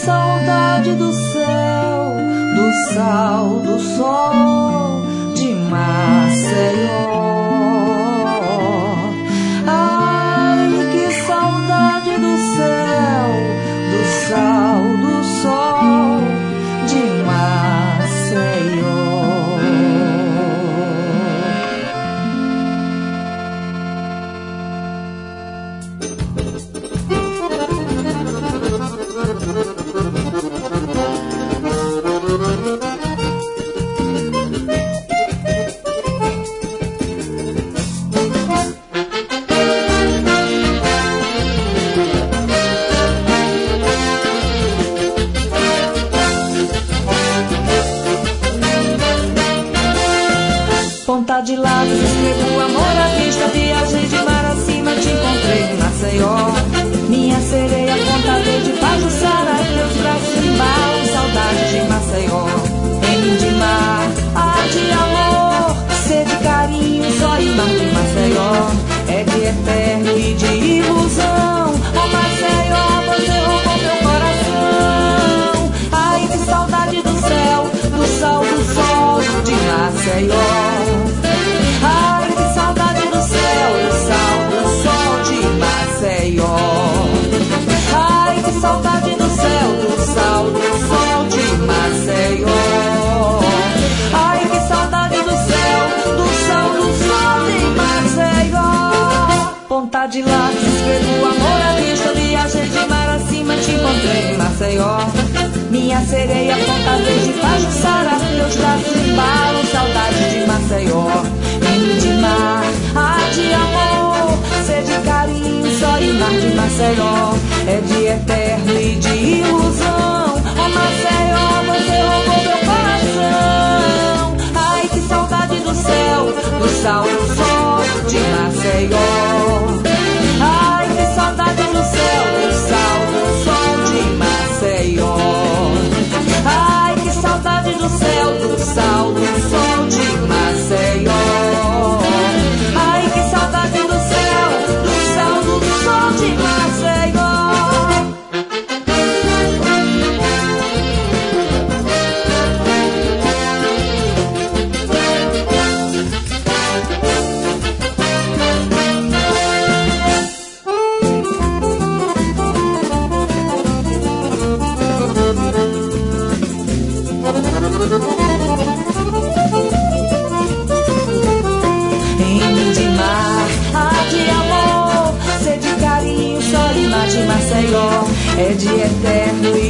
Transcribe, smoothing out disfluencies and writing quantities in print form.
saudade do céu, do sal, do sol de Maceió. Ai, que saudade do céu, do sal, do sol de Maceió. Ponta de lápis, escrevo amor à vista. Viajei de mar acima, te encontrei em Maceió. Minha sereia, ponta verde, Pajuçara, teus braços embalam, saudade de Maceió. Em de mar, de amor, sede, carinho, só e mar de Maceió. É de eterno e de ilusão. Oh Maceió, você roubou meu coração. Ai, que saudade do céu, do sal, do sol de Maceió. Ai, que saudade do céu, do sal, do sol de Maceió. Ai, que saudade do céu, do sal, do sol de Maceió. Ai, que saudade do céu, do sal, do sol de Maceió. Ponta de lápis, escrevo amor à vista. Viajei de mar acima, te encontrei em Maceió. Minha sereia, ponta verde, Pajuçara, teus braços embalam, saudade de Maceió. Em de mar, de amor, sede, carinho, só e mar de Maceió. É de eterno e de ilusão. Oh Maceió, você roubou meu coração. Ai, que saudade do céu, do sal, do sol de Maceió. Ai, que saudade do céu, do sal, do sol de Maceió. Ai, que saudade do céu, do sal, do sol de Maceió. Ai, que saudade do céu, do sal, do sol de Maceió. Em de mar, de amor, sede, carinho, só e mar de Maceió. É de eterno